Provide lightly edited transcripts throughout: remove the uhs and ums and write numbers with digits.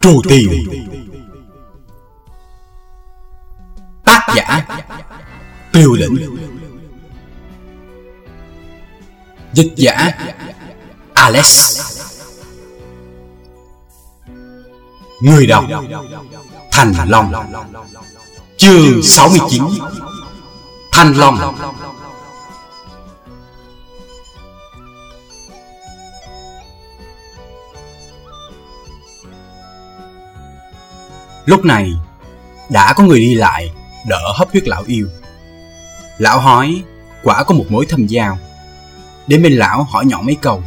Trù Tiền. Tác giả Tiêu Lĩnh. Dịch giả Alex. Người đọc Thành Long. Chương 69. Thanh Long. Lúc này đã có người đi lại đỡ hấp huyết lão yêu. Lão hói quả có một mối thâm giao. Đến bên lão hỏi nhỏ mấy câu.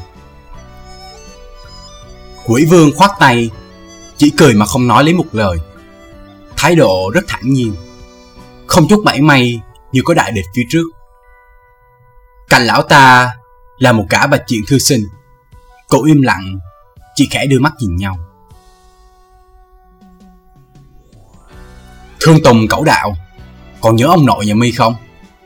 Quỷ vương khoát tay, chỉ cười mà không nói lấy một lời. Thái độ rất thản nhiên, không chút mảy may như có đại địch phía trước. Cạnh lão ta là một gã bạch diện thư sinh. Cậu im lặng, chỉ khẽ đưa mắt nhìn nhau. Thương Tùng cẩu đạo, còn nhớ ông nội nhà mi không?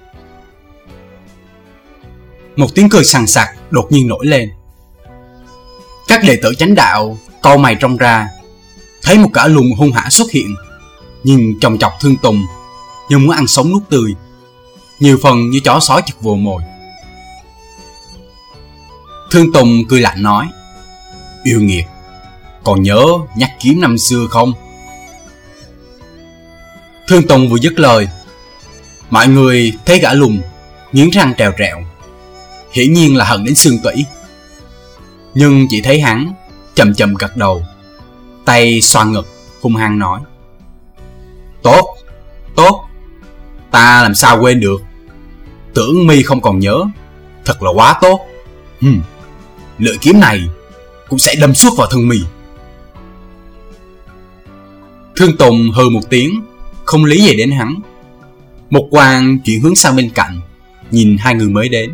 Một tiếng cười sằng sặc đột nhiên nổi lên. Các đệ tử chánh đạo cau mày trông ra, thấy một gã lùn hung hãn xuất hiện, nhìn chòng chọc Thương Tùng như muốn ăn sống nuốt tươi, nhiều phần như chó sói chực vồ mồi. Thương Tùng cười lạnh nói: Yêu nghiệt, còn nhớ nhắc kiếm năm xưa không? Thương Tùng vừa dứt lời, mọi người thấy gã lùn nghiến răng trèo trẹo, hiển nhiên là hận đến xương tủy. Nhưng chỉ thấy hắn chậm chậm gật đầu, tay xoa ngực hung hăng nói: Tốt, tốt, ta làm sao quên được. Tưởng mi không còn nhớ, thật là quá tốt. Lưỡi kiếm này cũng sẽ đâm suốt vào thân mi. Thương Tùng hừ một tiếng, không lý gì đến hắn. Một quan chuyển hướng sang bên cạnh, nhìn hai người mới đến.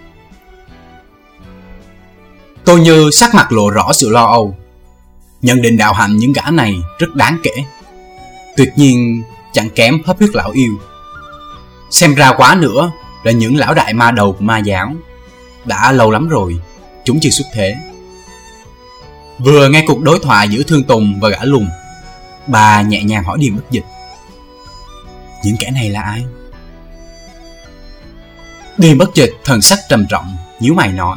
Tô Như sắc mặt lộ rõ sự lo âu, nhận định đạo hạnh những gã này rất đáng kể, tuyệt nhiên chẳng kém hấp huyết lão yêu. Xem ra quá nữa là những lão đại ma đầu của ma giáo. Đã lâu lắm rồi chúng chưa xuất thế. Vừa nghe cuộc đối thoại giữa Thương Tùng và gã lùn, bà nhẹ nhàng hỏi Điềm Bất Dịch: Những kẻ này là ai? Điềm Bất Dịch thần sắc trầm trọng, nhíu mày nói: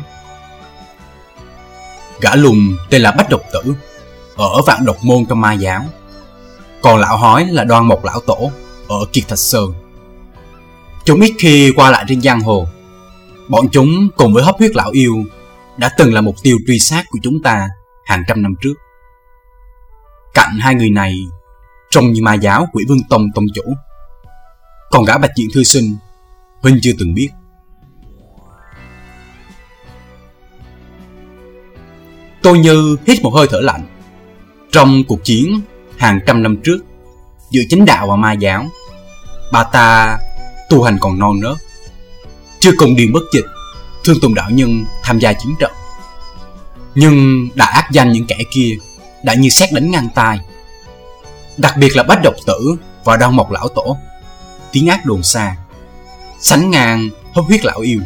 Gã lùn tên là Bách Độc Tử, ở Vạn Độc Môn trong ma giáo. Còn lão hói là Đoan Mộc lão tổ, ở Kiệt Thạch Sơn. Chúng ít khi qua lại trên giang hồ. Bọn chúng cùng với hấp huyết lão yêu đã từng là mục tiêu truy sát của chúng ta hàng trăm năm trước. Cạnh hai người này trông như ma giáo Quỷ Vương Tông tông chủ. Còn gã bạch diện thư sinh, huynh chưa từng biết. Tôi như hít một hơi thở lạnh. Trong cuộc chiến hàng trăm năm trước giữa chánh đạo và ma giáo, bà ta tu hành còn non nớt, chưa cùng Điềm Bất Dịch, Thương Tùng đạo nhân tham gia chiến trận. Nhưng đã ác danh những kẻ kia đã như sét đánh ngang tai. Đặc biệt là Bách Độc Tử và Đoan Mộc lão tổ, tiếng ác đồn xa, sánh ngang hấp huyết lão yêu.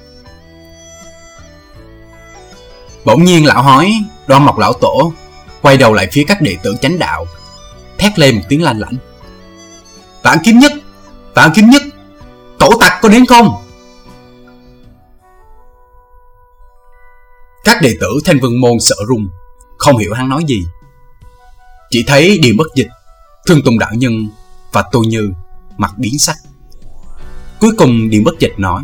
Bỗng nhiên lão hói Đoan Mộc lão tổ quay đầu lại phía các đệ tử chánh đạo, thét lên một tiếng lanh lảnh: Vạn Kiếm Nhất, Vạn Kiếm Nhất, cẩu tặc có đến không? Các đệ tử Thanh Vân Môn sợ run, không hiểu hắn nói gì. Chỉ thấy Điềm Bất Dịch, Thương Tùng đạo nhân và Tô Như mặt biến sắc. Cuối cùng Điềm Bất Dịch nói: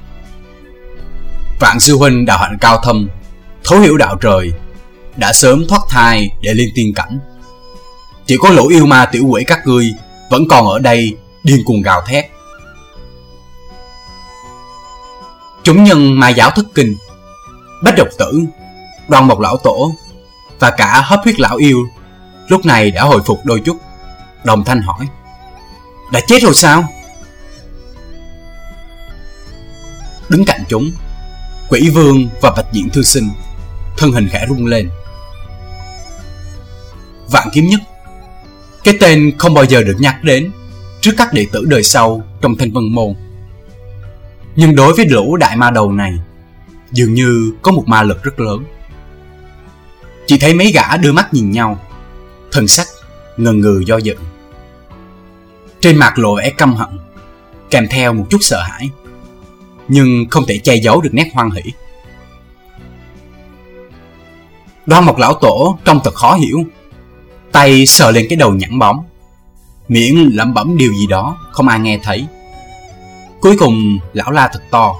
Vạn sư huynh đạo hạnh cao thâm, thấu hiểu đạo trời, đã sớm thoát thai để lên tiên cảnh. Chỉ có lũ yêu ma tiểu quỷ các ngươi vẫn còn ở đây điên cuồng gào thét. Chúng nhân ma giáo thất kinh. Bách Độc Tử, Đoan Mộc lão tổ và cả hấp huyết lão yêu lúc này đã hồi phục đôi chút, đồng thanh hỏi: Đã chết rồi sao? Đứng cạnh chúng, Quỷ Vương và bạch diện thư sinh thân hình khẽ rung lên. Vạn Kiếm Nhất, cái tên không bao giờ được nhắc đến trước các đệ tử đời sau trong Thanh Vân Môn. Nhưng đối với lũ đại ma đầu này, dường như có một ma lực rất lớn. Chỉ thấy mấy gã đưa mắt nhìn nhau, Thần sắc ngần ngừ do dự, trên mặt lộ vẻ căm hận kèm theo một chút sợ hãi, nhưng không thể che giấu được nét hoan hỉ. Đoan Mộc lão tổ trông thật khó hiểu, tay sờ lên cái đầu nhẵn bóng, miệng lẩm bẩm điều gì đó không ai nghe thấy. Cuối cùng lão la thật to: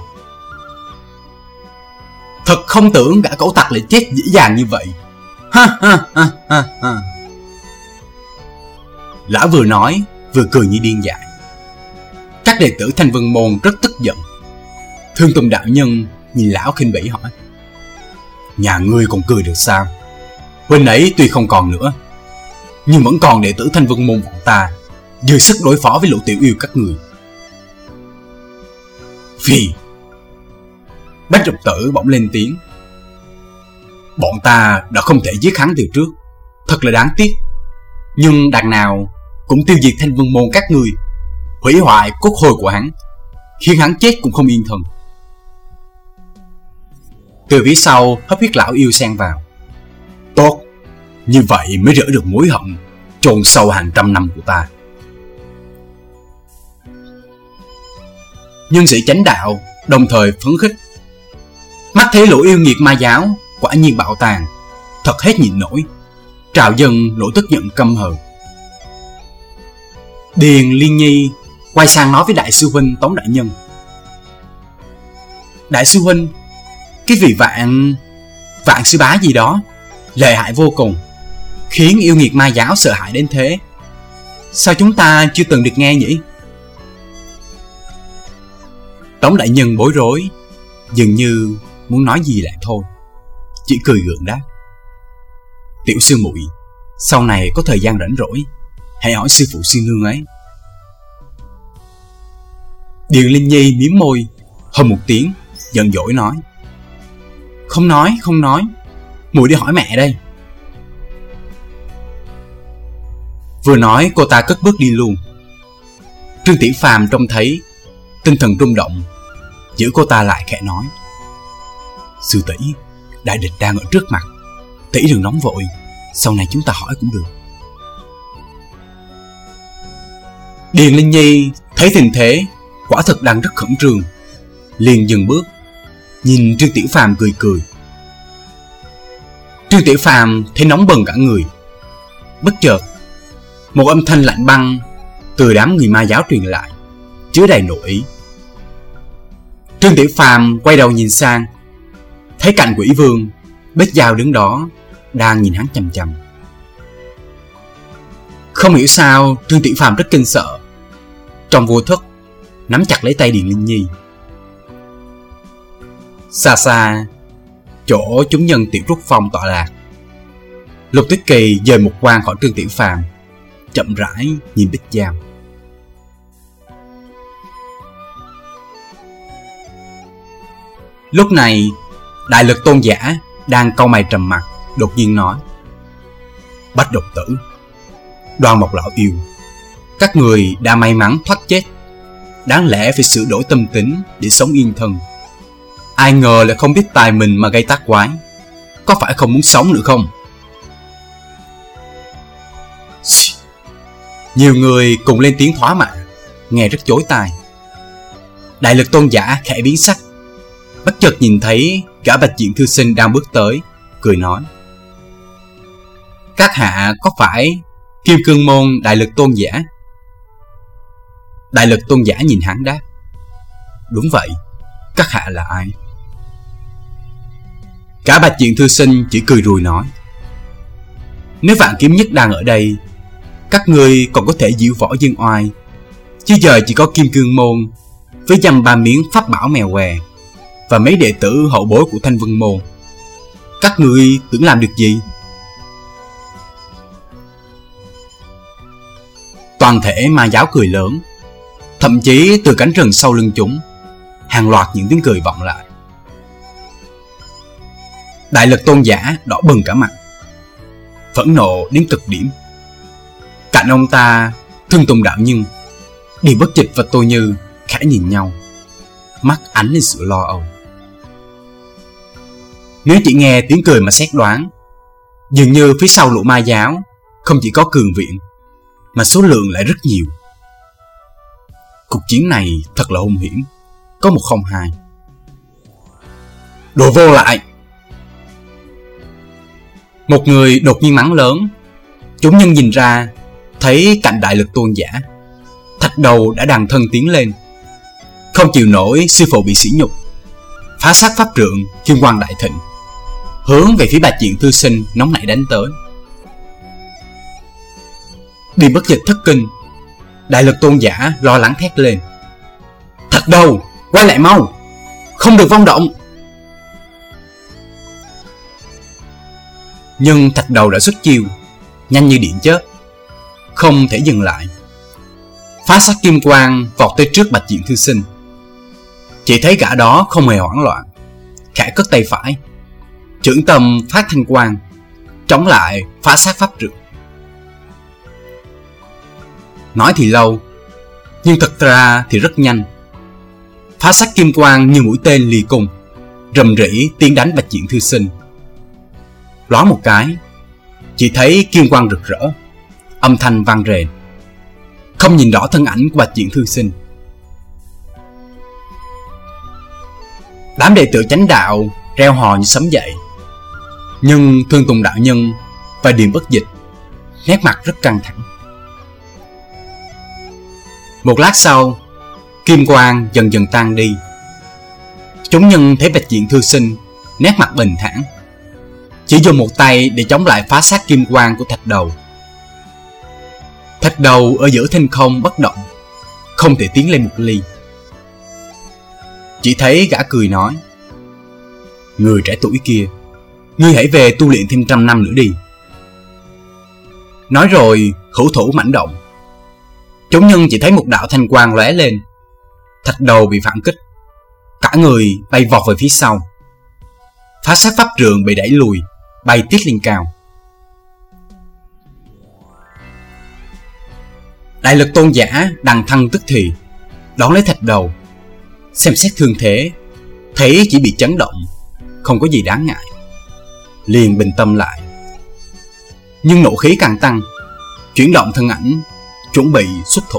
"Thật không tưởng gã cẩu tặc lại chết dễ dàng như vậy. Ha ha ha ha ha." Lão vừa nói vừa cười như điên dại. Các đệ tử Thanh Vân Môn rất tức giận. Thương Tùng đạo nhân nhìn lão khinh bỉ hỏi: "Nhà ngươi còn cười được sao? Huynh ấy tuy không còn nữa, nhưng vẫn còn đệ tử Thanh Vân Môn bọn ta dư sức đối phó với lũ tiểu yêu các người." Phi! Bách Độc Tử bỗng lên tiếng: "Bọn ta đã không thể giết hắn từ trước, thật là đáng tiếc. Nhưng đằng nào cũng tiêu diệt Thanh Vân Môn các ngươi, hủy hoại cốt hôi của hắn, khiến hắn chết cũng không yên thân." Từ phía sau Hấp Huyết lão yêu xen vào: "Tốt, như vậy mới rỡ được mối hận chôn sâu hàng trăm năm của ta." Nhân sĩ chánh đạo đồng thời phấn khích. Mắt thấy lũ yêu nghiệt ma giáo quả nhiên bạo tàn, thật hết nhịn nổi, trào dâng nỗi tức giận căm hờn. Điền Liên Nhi quay sang nói với đại sư huynh Tống đại nhân: "Đại sư huynh, cái vị vạn sư bá gì đó lợi hại vô cùng, khiến yêu nghiệt ma giáo sợ hãi đến thế. Sao chúng ta chưa từng được nghe nhỉ?" Tống đại nhân bối rối, dường như muốn nói gì lại thôi, chỉ cười gượng đáp: "Tiểu sư muội, sau này có thời gian rảnh rỗi hãy hỏi sư phụ sư nương ấy." Điền Linh Nhi mím môi, hừ một tiếng, giận dỗi nói: Không nói, muội đi hỏi mẹ đây." Vừa nói cô ta cất bước đi luôn. Trương Tiểu Phàm trông thấy, tinh thần rung động, giữ cô ta lại khẽ nói: "Sư tỷ, đại địch đang ở trước mặt, tỷ đừng nóng vội, sau này chúng ta hỏi cũng được." Điền Linh Nhi thấy tình thế quả thực đang rất khẩn trương, liền dừng bước, nhìn Trương Tiểu Phàm cười cười. Trương Tiểu Phàm thấy nóng bừng cả người. Bất chợt, một âm thanh lạnh băng từ đám người ma giáo truyền lại, chứa đầy nội ý. Trương Tiểu Phàm quay đầu nhìn sang, thấy cạnh Quỷ Vương, Bích Giao đứng đó đang nhìn hắn chằm chằm. Không hiểu sao Trương Tiểu Phàm rất kinh sợ, trong vô thức nắm chặt lấy tay Điền Linh Nhi. Xa xa, chỗ chúng nhân Tiểu Trúc Phong tọa lạc, Lục Tuyết Kỳ dời một quan khỏi Trương Tiểu Phàm, chậm rãi nhìn Bích Giao. Lúc này, Đại Lực Tôn giả đang cau mày trầm mặc, đột nhiên nói: "Bách Độc Tử, Đoan Mộc lão yêu, các người đã may mắn thoát chết, đáng lẽ phải sửa đổi tâm tính để sống yên thân. Ai ngờ lại không biết tài mình mà gây tác quái, có phải không muốn sống nữa không?" Nhiều người cùng lên tiếng thỏa mãn, nghe rất chói tai. Đại Lực Tôn giả khẽ biến sắc, bất chợt nhìn thấy gã Bạch Diện thư sinh đang bước tới, cười nói: "Các hạ có phải Kim Cương Môn Đại Lực Tôn giả?" Đại Lực Tôn giả nhìn hắn đáp: "Đúng vậy, các hạ là ai?" Gã Bạch Diện thư sinh chỉ cười rùi nói: "Nếu Vạn Kiếm Nhất đang ở đây, các ngươi còn có thể diễu võ dương oai, chứ giờ chỉ có Kim Cương Môn với dăm ba miếng pháp bảo mèo què và mấy đệ tử hậu bối của Thanh Vân Môn. Các ngươi tưởng làm được gì?" Toàn thể ma giáo cười lớn, thậm chí từ cánh rừng sau lưng chúng, hàng loạt những tiếng cười vọng lại. Đại Lực Tôn giả đỏ bừng cả mặt, phẫn nộ đến cực điểm. Cạnh ông ta, Thương Tùng đạo nhân, Điền Bất Dịch và Tô Như khẽ nhìn nhau, mắt ánh lên sự lo âu. Nếu chỉ nghe tiếng cười mà xét đoán, dường như phía sau lũ ma giáo không chỉ có cường viện, mà số lượng lại rất nhiều. Cuộc chiến này thật là hung hiểm, có 102. Đồ vô lại! Một người đột nhiên mắng lớn. Chúng nhân nhìn ra, thấy cạnh Đại Lực Tôn giả, Thạch Đầu đã đằng thân tiến lên. Không chịu nổi sư phụ bị sỉ nhục, phá xác pháp trượng kim quang đại thịnh, hướng về phía Bạch Diện Thư Sinh nóng nảy đánh tới. Điềm Bất Dịch thất kinh. Đại Lực Tôn giả lo lắng thét lên: Thạch Đầu, quay lại mau, không được vong động! Nhưng Thạch Đầu đã xuất chiêu, nhanh như điện chớp, không thể dừng lại. Phá sắc kim quang vọt tới trước Bạch Diện Thư Sinh. Chỉ thấy gã đó không hề hoảng loạn, khẽ cất tay phải, chưởng tâm phát thanh quang, chống lại phá sát pháp trượng. Nói thì lâu, nhưng thật ra thì rất nhanh. Phá sắc kim quang như mũi tên lì cung, rầm rĩ tiến đánh Bạch Diện Thư Sinh. Loáng một cái, chỉ thấy kim quang rực rỡ, âm thanh vang rền, không nhìn rõ thân ảnh của Bạch Diện Thư Sinh. Đám đệ tử chánh đạo reo hò như sấm dậy, nhưng Thương Tùng đạo nhân và Điềm Bất Dịch nét mặt rất căng thẳng. Một lát sau, kim quang dần dần tan đi. Chúng nhân thấy Bạch Diện Thư Sinh nét mặt bình thản, chỉ dùng một tay để chống lại phá sát kim quang của Thạch Đầu. Thạch Đầu ở giữa thinh không bất động, không thể tiến lên một ly. Chỉ thấy gã cười nói: Người trẻ tuổi kia, ngươi hãy về tu luyện thêm 100 năm nữa đi. Nói rồi hữu thủ mãnh động. Chúng nhân chỉ thấy một đạo thanh quang lóe lên. Thạch Đầu bị phản kích, cả người bay vọt về phía sau. Phá sát pháp trượng bị đẩy lùi, bay tiết lên cao. Đại Lực Tôn giả đằng thân tức thì đón lấy Thạch Đầu, xem xét thương thế, thấy chỉ bị chấn động, không có gì đáng ngại, liền bình tâm lại. Nhưng nộ khí càng tăng, chuyển động thân ảnh, chuẩn bị xuất thủ.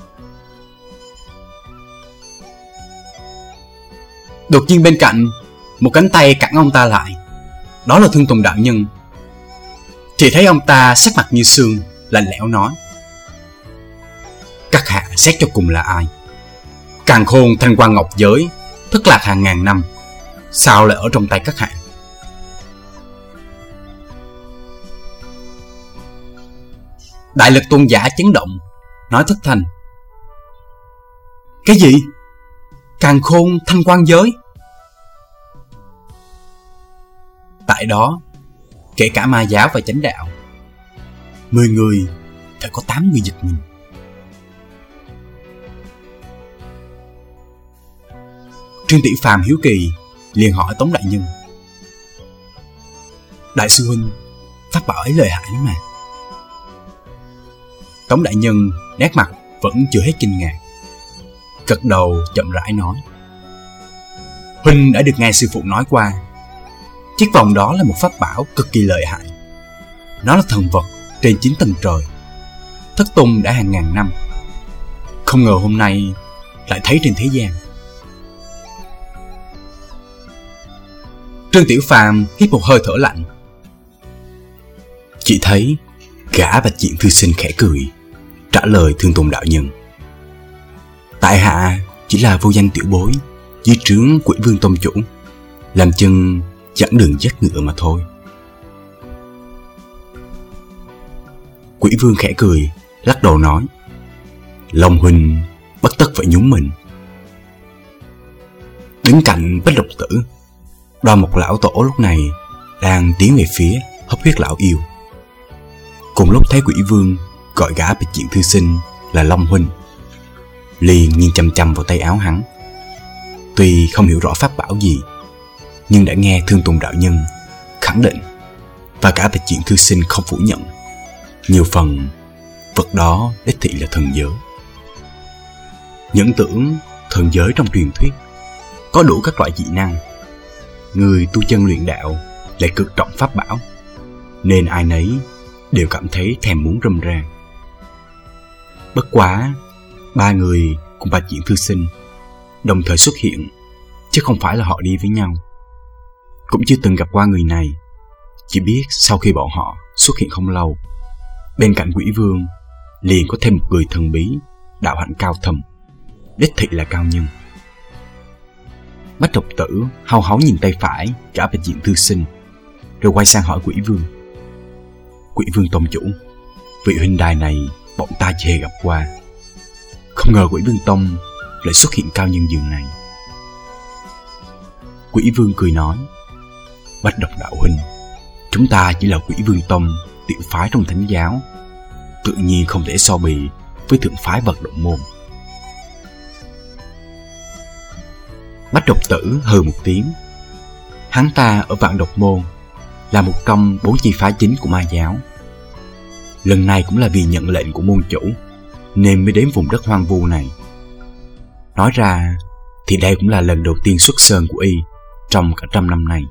Đột nhiên bên cạnh, một cánh tay cản ông ta lại. Đó là Thương Tùng đạo nhân. Chỉ thấy ông ta sắc mặt như sương, lạnh lẽo nói: Các hạ xét cho cùng là ai? Càn Khôn Thanh Quang Ngọc Giới thất lạc hàng ngàn năm, sao lại ở trong tay các hạ? Đại Lực Tôn giả chấn động, nói thất thanh: Cái gì? Càn Khôn Thanh Quang Giới? Tại đó, kể cả ma giáo và chánh đạo, 10 người phải có 8 người giật mình. Trương Tiểu Phàm hiếu kỳ liền hỏi Tống đại nhân: Đại sư huynh, pháp bảo ấy lợi hại lắm mà. Tống đại nhân nét mặt vẫn chưa hết kinh ngạc, gật đầu chậm rãi nói: Huynh đã được nghe sư phụ nói qua, chiếc vòng đó là một pháp bảo cực kỳ lợi hại. Nó là thần vật trên 9 tầng trời, thất tung đã hàng ngàn năm, không ngờ hôm nay lại thấy trên thế gian. Trương Tiểu Phàm hít một hơi thở lạnh. Chỉ thấy gã Bạch Diện Thư Sinh khẽ cười, trả lời Thương Tùng đạo nhân: Tại hạ chỉ là vô danh tiểu bối dưới trướng Quỷ Vương tông chủ, làm chân dẫn đường dắt ngựa mà thôi. Quỷ Vương khẽ cười, lắc đầu nói: Long huynh bất tất phải nhúng mình. Đứng cạnh Bách Độc Tử, Đoan Mộc lão tổ lúc này đang tiến về phía Hấp Huyết lão yêu. Cùng lúc thấy Quỷ Vương gọi gã Bạch Diện Thư Sinh là Long huynh, liền nhìn chăm chăm vào tay áo hắn. Tuy không hiểu rõ pháp bảo gì, nhưng đã nghe Thương Tùng đạo nhân khẳng định, và cả Bạch Diện Thư Sinh không phủ nhận, nhiều phần vật đó đích thị là thần giới. Những tưởng thần giới trong truyền thuyết có đủ các loại dị năng, người tu chân luyện đạo lại cực trọng pháp bảo, nên ai nấy đều cảm thấy thèm muốn râm ran. Bất quá, ba người cùng Bạch Diện Thư Sinh đồng thời xuất hiện, chứ không phải là họ đi với nhau. Cũng chưa từng gặp qua người này, chỉ biết sau khi bọn họ xuất hiện không lâu, bên cạnh Quỷ Vương liền có thêm một người thần bí, đạo hạnh cao thâm, đích thị là cao nhân. Bách Độc Tử hau háu nhìn tay phải cả Bạch Diện Thư Sinh, rồi quay sang hỏi Quỷ Vương: Quỷ Vương Tông chủ, vị huynh đài này bọn ta chưa hề gặp qua, không ngờ Quỷ Vương Tông lại xuất hiện cao nhân dường này. Quỷ Vương cười nói: Bách Độc đạo huynh, chúng ta chỉ là Quỷ Vương Tông tiểu phái trong thánh giáo, tự nhiên không thể so bì với thượng phái Vật Động Môn. Bách Độc Tử hừ một tiếng. Hắn ta ở Vạn Độc Môn là một trong 4 chi phái chính của ma giáo. Lần này cũng là vì nhận lệnh của môn chủ nên mới đến vùng đất hoang vu này. Nói ra thì đây cũng là lần đầu tiên xuất sơn của y trong cả 100 năm nay.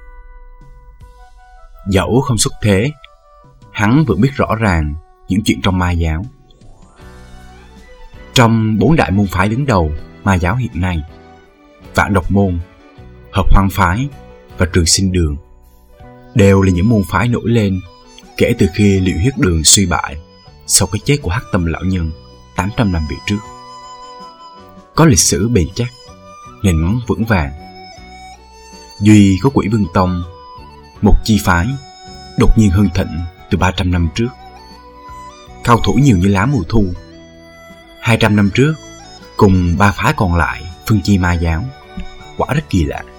Dẫu không xuất thế, hắn vẫn biết rõ ràng những chuyện trong ma giáo. Trong 4 đại môn phái đứng đầu ma giáo hiện nay, Vạn Độc Môn, Hợp Hoang Phái và Trường Sinh Đường đều là những môn phái nổi lên kể từ khi Liễu Huyết Đường suy bại sau cái chết của Hắc Tâm lão nhân 800 năm về trước. Có lịch sử bền chắc, nền móng vững vàng. Duy có Quỷ Vương Tông, một chi phái đột nhiên hưng thịnh từ 300 năm trước, cao thủ nhiều như lá mùa thu. 200 năm trước cùng 3 phái còn lại phân chia ma giáo, quả rất kỳ lạ.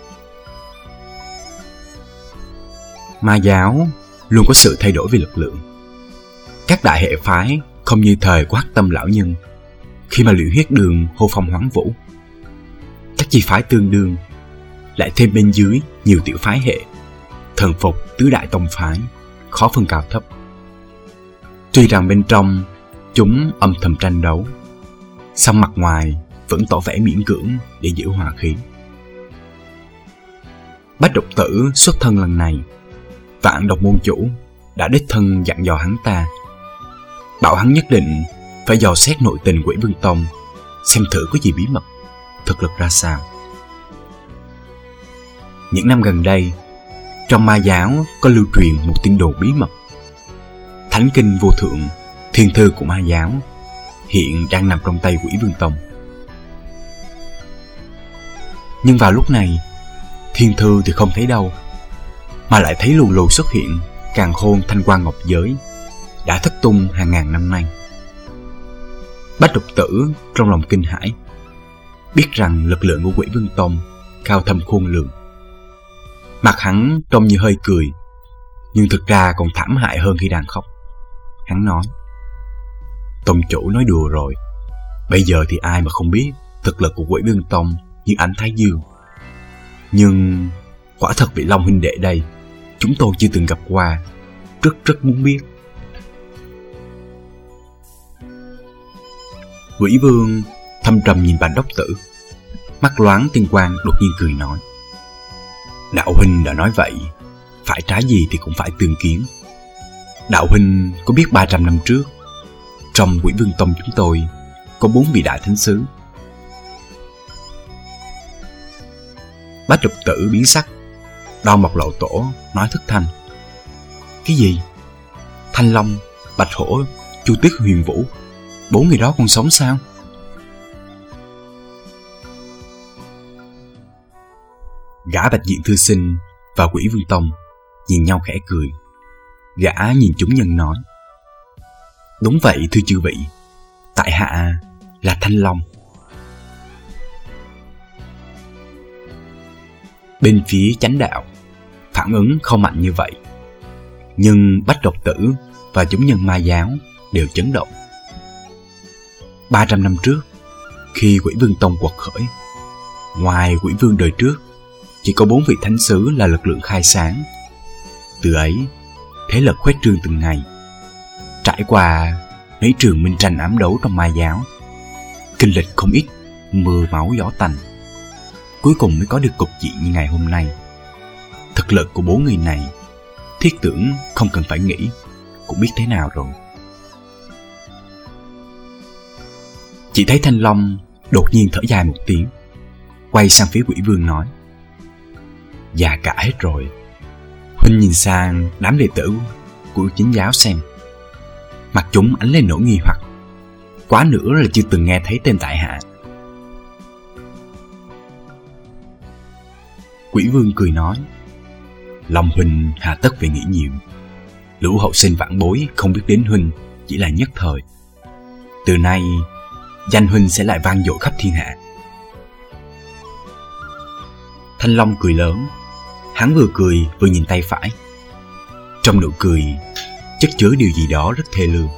Ma giáo luôn có sự thay đổi về lực lượng. Các đại hệ phái không như thời của Hắc Tâm lão nhân, khi mà Liễu Huyết Đường hô phong hoán vũ. Các chi phái tương đương, lại thêm bên dưới nhiều tiểu phái hệ, thần phục tứ đại tông phái, khó phân cao thấp. Tuy rằng bên trong chúng âm thầm tranh đấu, song mặt ngoài vẫn tỏ vẻ miễn cưỡng để giữ hòa khí. Bách Độc Tử xuất thân lần này, Vạn Độc môn chủ đã đích thân dặn dò hắn ta, bảo hắn nhất định phải dò xét nội tình Quỷ Vương Tông, xem thử có gì bí mật, thực lực ra sao. Những năm gần đây, trong ma giáo có lưu truyền một tin đồn bí mật. Thánh kinh vô thượng, thiên thư của ma giáo, hiện đang nằm trong tay Quỷ Vương Tông. Nhưng vào lúc này, thiên thư thì không thấy đâu, mà lại thấy lù lù xuất hiện càn khôn thanh quan ngọc giới, đã thất tung hàng ngàn năm nay. Bách Độc Tử trong lòng kinh hãi, biết rằng lực lượng của Quỷ Vương Tông cao thâm khôn lường. Mặt hắn trông như hơi cười, nhưng thực ra còn thảm hại hơn khi đang khóc. Hắn nói: Tông chủ nói đùa rồi, bây giờ thì ai mà không biết thực lực của Quỷ Vương Tông như ánh Thái Dương. Nhưng quả thật vị Long huynh đệ đây, chúng tôi chưa từng gặp qua, rất muốn biết. Quỷ Vương thâm trầm nhìn Bạch Độc Tử, mắt loáng tinh quang, đột nhiên cười nói: Đạo huynh đã nói vậy, phải trái gì thì cũng phải tương kiến. Đạo huynh có biết 300 năm trước, trong Quỷ Vương Tông chúng tôi có 4 vị đại thánh sứ. Bách Độc Tử biến sắc, đau mọc lậu tổ, nói thất thanh: Cái gì? Thanh Long, Bạch Hổ, Chu Tước, Huyền Vũ, 4 người đó còn sống sao? Gã Bạch Diện Thư Sinh và Quỷ Vương Tông nhìn nhau khẽ cười. Gã nhìn chúng nhân nói: Đúng vậy thưa chư vị, tại hạ là Thanh Long. Bên phía chánh đạo, phản ứng không mạnh như vậy, nhưng Bách Độc Tử và chúng nhân ma giáo đều chấn động. 300 năm trước, khi Quỷ Vương Tông quật khởi, ngoài Quỷ Vương đời trước, chỉ có 4 vị thánh sứ là lực lượng khai sáng. Từ ấy, thế lực khuếch trương từng ngày. Trải qua mấy trường minh tranh ám đấu trong ma giáo, kinh lịch không ít mưa máu gió tanh, cuối cùng mới có được cục diện như ngày hôm nay. Thực lực của 4 người này, thiết tưởng không cần phải nghĩ cũng biết thế nào rồi. Chỉ thấy Thanh Long đột nhiên thở dài một tiếng, quay sang phía Quỷ Vương nói: Già cả hết rồi. Huynh nhìn sang đám đệ tử của chính giáo xem. Mặt chúng ánh lên nỗi nghi hoặc, quá nữa là chưa từng nghe thấy tên tại hạ. Quỷ Vương cười nói: Long huynh hà tất phải nghĩ nhiều. Lũ hậu sinh vãn bối không biết đến huynh chỉ là nhất thời. Từ nay danh huynh sẽ lại vang dội khắp thiên hạ. Thanh Long cười lớn. Hắn vừa cười vừa nhìn tay phải. Trong nụ cười chất chứa điều gì đó rất thê lương.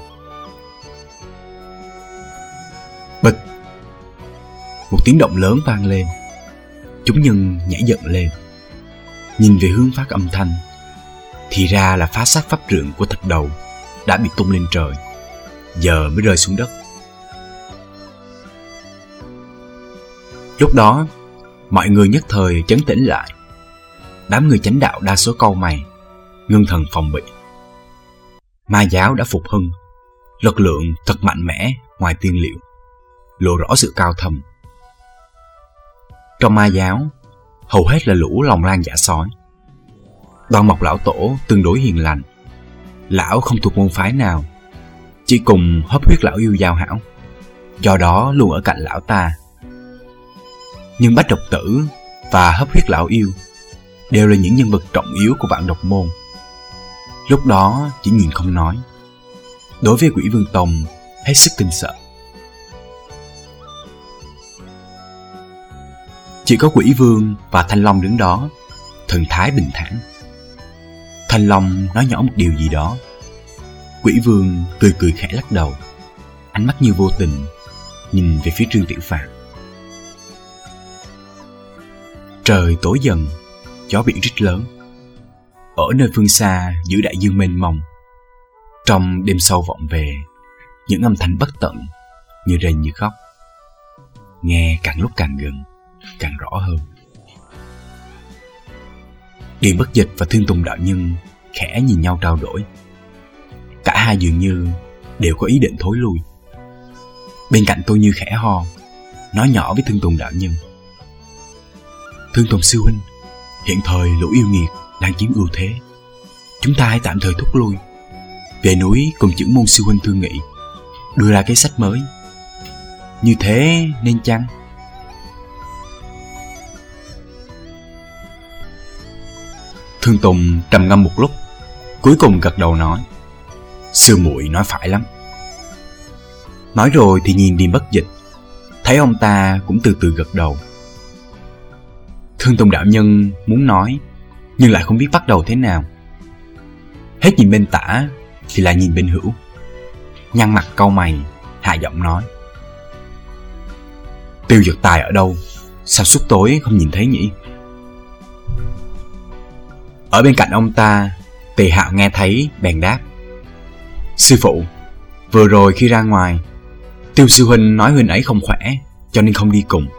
Bịch! Một tiếng động lớn vang lên. Chúng nhân nhảy dựng lên, nhìn về hướng phát âm thanh. Thì ra là phá xác pháp trượng của Thạch Đầu đã bị tung lên trời, giờ mới rơi xuống đất. Lúc đó mọi người nhất thời trấn tĩnh lại. Đám người chánh đạo đa số cau mày, ngưng thần phòng bị. Ma giáo đã phục hưng, lực lượng thật mạnh mẽ ngoài tiên liệu, lộ rõ sự cao thâm. Trong ma giáo hầu hết là lũ lòng lang dạ sói. Đoan Mộc lão tổ tương đối hiền lành. Lão không thuộc môn phái nào, chỉ cùng hấp huyết lão yêu giao hảo, do đó luôn ở cạnh lão ta. Nhưng Bách Độc Tử và hấp huyết lão yêu đều là những nhân vật trọng yếu của vạn độc môn. Lúc đó chỉ nhìn không nói, đối với Quỷ Vương Tông hết sức kinh sợ. Chỉ có Quỷ Vương và Thanh Long đứng đó, thần thái bình thản. Thanh Long nói nhỏ một điều gì đó. Quỷ Vương cười cười khẽ lắc đầu, ánh mắt như vô tình nhìn về phía Trương Tiểu Phàm. Trời tối dần, gió biển rít lớn. Ở nơi phương xa giữa đại dương mênh mông, trong đêm sâu vọng về những âm thanh bất tận, như rên như khóc, nghe càng lúc càng gần, càng rõ hơn. Điền Bất Dịch và Thương Tùng đạo nhân khẽ nhìn nhau trao đổi. Cả hai dường như đều có ý định thối lui. Bên cạnh Tô Như khẽ ho, nói nhỏ với Thương Tùng đạo nhân: Thương Tùng sư huynh, hiện thời lũ yêu nghiệt đang chiếm ưu thế, chúng ta hãy tạm thời thúc lui, về núi cùng chưởng môn sư huynh thương nghị, đưa ra cái sách mới. Như thế nên chăng? Thương Tùng trầm ngâm một lúc, cuối cùng gật đầu nói: Sư muội nói phải lắm. Nói rồi thì nhìn Điềm Bất Dịch, thấy ông ta cũng từ từ gật đầu. Thương Tùng đạo nhân muốn nói, nhưng lại không biết bắt đầu thế nào. Hết nhìn bên tả thì lại nhìn bên hữu, nhăn mặt cau mày, hạ giọng nói: Tiêu Dược Tài ở đâu? Sao suốt tối không nhìn thấy nhỉ? Ở bên cạnh ông ta, Tề Hạo nghe thấy bèn đáp: Sư phụ, vừa rồi khi ra ngoài, Tiêu sư huynh nói huynh ấy không khỏe, cho nên không đi cùng.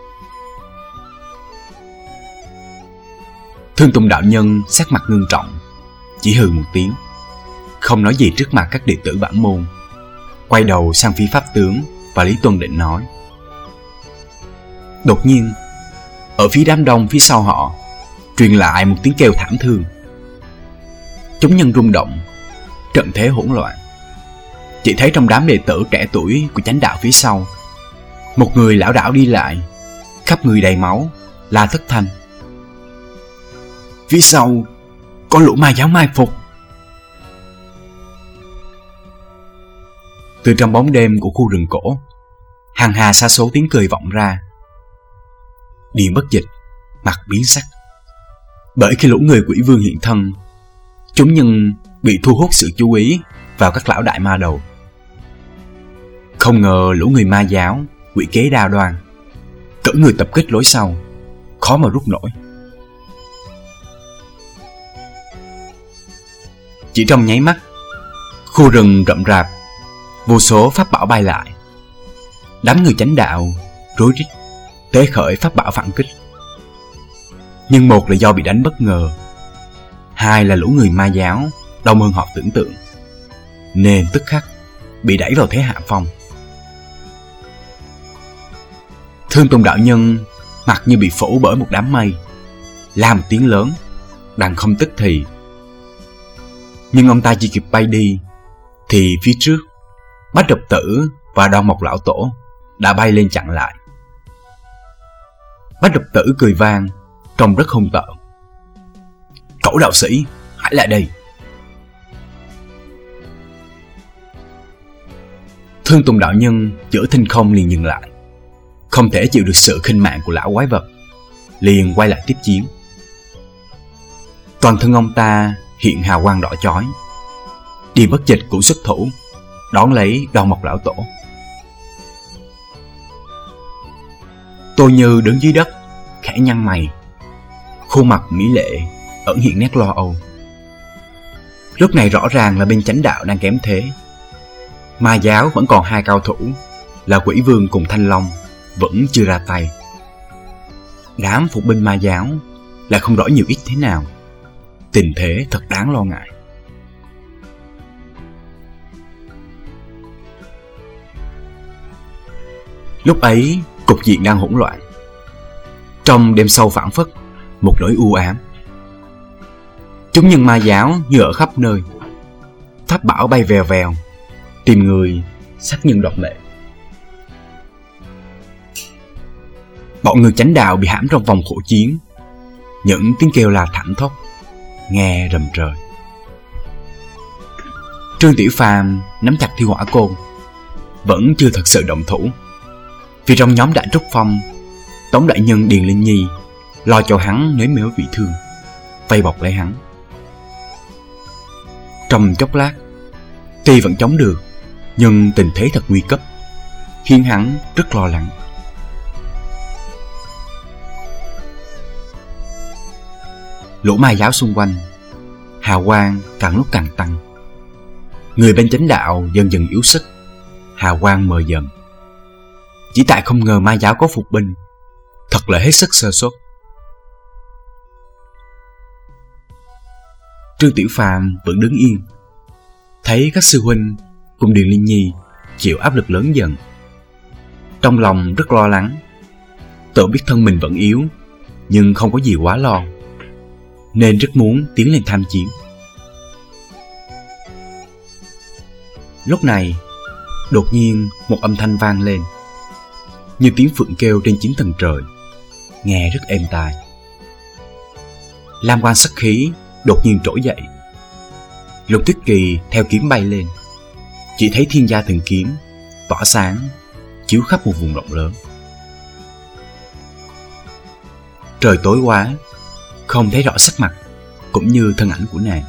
Thương Tùng đạo nhân sắc mặt ngưng trọng, chỉ hừ một tiếng, không nói gì trước mặt các đệ tử bản môn, quay đầu sang phía pháp tướng và Lý Tuân định nói. Đột nhiên, ở phía đám đông phía sau họ truyền lại một tiếng kêu thảm thương. Chúng nhân rung động, trận thế hỗn loạn. Chỉ thấy trong đám đệ tử trẻ tuổi của chánh đạo phía sau, một người lảo đảo đi lại, khắp người đầy máu, la thất thanh: Phía sau có lũ ma giáo mai phục. Từ trong bóng đêm của khu rừng cổ, hàng hà sa số tiếng cười vọng ra. Điền Bất Dịch mặt biến sắc, bởi khi lũ người Quỷ Vương hiện thân, chúng nhân bị thu hút sự chú ý vào các lão đại ma đầu. Không ngờ lũ người ma giáo quỷ kế đa đoan, cỡ người tập kích lối sau, khó mà rút nổi. Chỉ trong nháy mắt, khu rừng rậm rạp, vô số pháp bảo bay lại. Đám người chánh đạo rối rít tế khởi pháp bảo phản kích. Nhưng một là do bị đánh bất ngờ, hai là lũ người ma giáo đông hơn họ tưởng tượng. nên tức khắc bị đẩy vào thế hạ phong. Thương Tùng đạo nhân mặt như bị phủ bởi một đám mây, la một tiếng lớn, đành không tức thì. Nhưng ông ta chỉ kịp bay đi thì phía trước, Bách Độc Tử và Đoan Mộc lão tổ đã bay lên chặn lại. Bách Độc Tử cười vang, trông rất hung tợn. Cẩu đạo sĩ, hãy lại đây. Thương Tùng đạo nhân giữa thinh không liền dừng lại, không thể chịu được sự khinh mạng của lão quái vật, liền quay lại tiếp chiến. Toàn thân ông ta hiện hào quang đỏ chói. Điền Bất Dịch cũng xuất thủ đón lấy Đoan Mộc lão tổ. Tô Như đứng dưới đất, khẽ nhăn mày, khuôn mặt mỹ lệ ẩn hiện nét lo âu. Lúc này rõ ràng là bên chánh đạo đang kém thế. Ma giáo vẫn còn hai cao thủ là Quỷ Vương cùng Thanh Long vẫn chưa ra tay. Đám phục binh ma giáo lại không rõ nhiều ít thế nào. Tình thế thật đáng lo ngại. Lúc ấy cục diện đang hỗn loạn. Trong đêm sâu phảng phất một nỗi u ám. Chúng nhân ma giáo như ở khắp nơi, tháp bảo bay vèo vèo, tìm người sát nhân đoạt mệnh. Bọn người chánh đạo bị hãm trong vòng khổ chiến. Những tiếng kêu la thảm thốc nghe rầm rời. Trương Tiểu Phàm nắm chặt Thiêu Hỏa Côn, vẫn chưa thật sự động thủ. Vì trong nhóm Đại Trúc Phong, Tống đại nhân Điền Linh Nhi lo cho hắn nếu méo bị thương, vây bọc lấy hắn. Trong chốc lát, tuy vẫn chống được, nhưng tình thế thật nguy cấp, khiến hắn rất lo lắng. Lũ ma giáo xung quanh, hào quang càng lúc càng tăng. Người bên chánh đạo dần dần yếu sức, hào quang mờ dần. Chỉ tại không ngờ ma giáo có phục binh, thật là hết sức sơ suất. Trương Tiểu Phàm vẫn đứng yên, thấy các sư huynh cùng Điền Linh Nhi chịu áp lực lớn dần, trong lòng rất lo lắng. Tự biết thân mình vẫn yếu, nhưng không có gì quá lo, nên rất muốn tiến lên tham chiến. Lúc này, đột nhiên một âm thanh vang lên, như tiếng phượng kêu trên 9 tầng trời, nghe rất êm tai. Lam quang sắc khí đột nhiên trỗi dậy. Lục Tuyết Kỳ theo kiếm bay lên, chỉ thấy Thiên Gia Thần Kiếm tỏa sáng, chiếu khắp một vùng rộng lớn. Trời tối quá, không thấy rõ sắc mặt cũng như thân ảnh của nàng.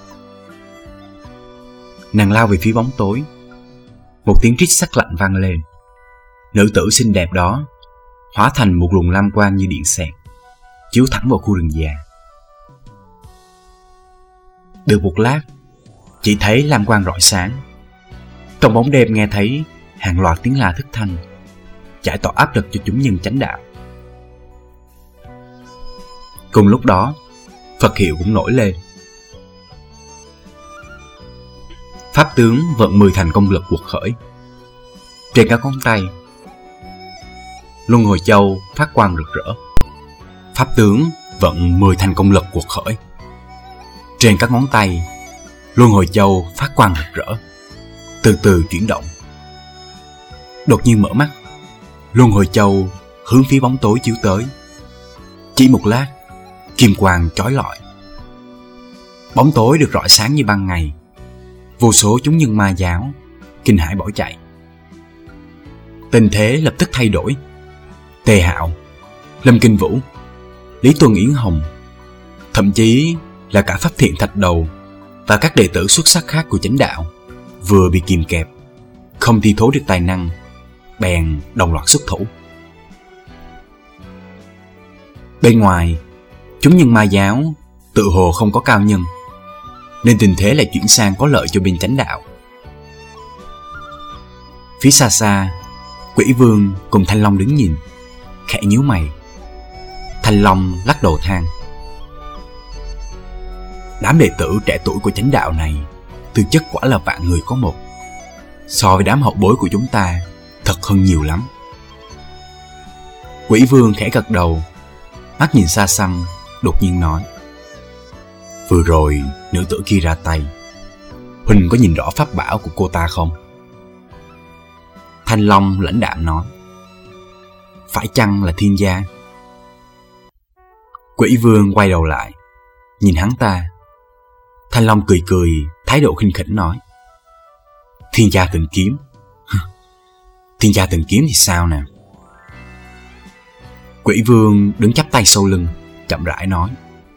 Nàng lao về phía bóng tối. Một tiếng rít sắc lạnh vang lên. Nữ tử xinh đẹp đó hóa thành một luồng lam quang như điện xẹt, chiếu thẳng vào khu rừng già. Được một lát, chỉ thấy lam quang rọi sáng. Trong bóng đêm nghe thấy hàng loạt tiếng la thất thanh, giải tỏa áp lực cho chúng nhân chánh đạo. Cùng lúc đó, Phật hiệu cũng nổi lên. Pháp tướng vận 10 thành công lực quật khởi. Trên các ngón tay, Luân Hồi Châu phát quang rực rỡ. Pháp tướng vận 10 thành công lực quật khởi. Trên các ngón tay, Luân Hồi Châu phát quang rực rỡ, từ từ chuyển động. Đột nhiên mở mắt, Luân Hồi Châu hướng phía bóng tối chiếu tới. Chỉ một lát, kim quang chói lọi. Bóng tối được rọi sáng như ban ngày. Vô số chúng nhân ma giáo kinh hãi bỏ chạy. Tình thế lập tức thay đổi. Tề Hạo, Lâm Kinh Vũ, Lý Tuân Yến Hồng, thậm chí là cả Pháp Thiện Thạch Đầu và các đệ tử xuất sắc khác của chánh đạo vừa bị kìm kẹp, không thi thố được tài năng, bèn đồng loạt xuất thủ. Bên ngoài, chúng nhân ma giáo tự hồ không có cao nhân, nên tình thế lại chuyển sang có lợi cho bên chánh đạo. Phía xa xa, Quỷ Vương cùng Thanh Long đứng nhìn, khẽ nhíu mày. Thanh Long lắc đầu than: đám đệ tử trẻ tuổi của chánh đạo này thực chất quả là vạn người có một. So với đám hậu bối của chúng ta, thật hơn nhiều lắm. Quỷ vương khẽ gật đầu, mắt nhìn xa xăm, đột nhiên nói: vừa rồi nữ tử kia ra tay, Huỳnh có nhìn rõ pháp bảo của cô ta không? Thanh Long lãnh đạm nói: phải chăng là Thiên Gia? Quỷ vương quay đầu lại, nhìn hắn ta. Thanh Long cười cười, thái độ khinh khỉnh nói: Thiên Gia Tình Kiếm. Thiên Gia Tình Kiếm thì sao nào? Quỷ vương đứng chắp tay sau lưng, chậm rãi nói: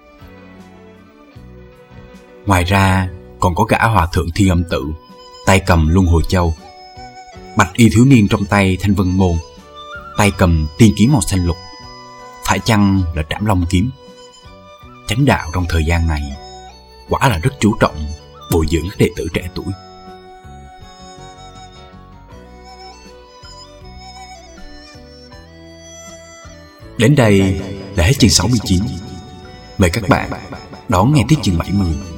ngoài ra còn có gã hòa thượng Thiên Âm Tự, tay cầm Luân Hồi Châu, bạch y thiếu niên trong tay Thanh Vân Môn, tay cầm tiên kiếm màu xanh lục. Phải chăng là Trảm Long Kiếm? Chánh đạo trong thời gian này quả là rất chú trọng bồi dưỡng các đệ tử trẻ tuổi. Đến đây là hết chương 69. Mời các bạn đón nghe tiếp chương 70.